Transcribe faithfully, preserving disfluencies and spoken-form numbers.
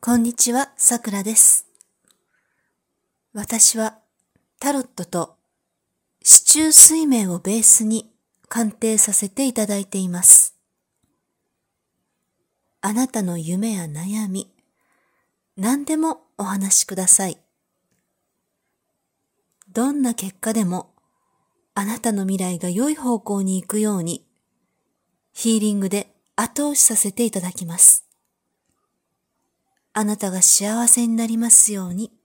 こんにちは、さくらです。私はタロットと四柱推命をベースに鑑定させていただいています。あなたの夢や悩み、何でもお話しください。どんな結果でもあなたの未来が良い方向に行くようにヒーリングで後押しさせていただきます。あなたが幸せになりますように。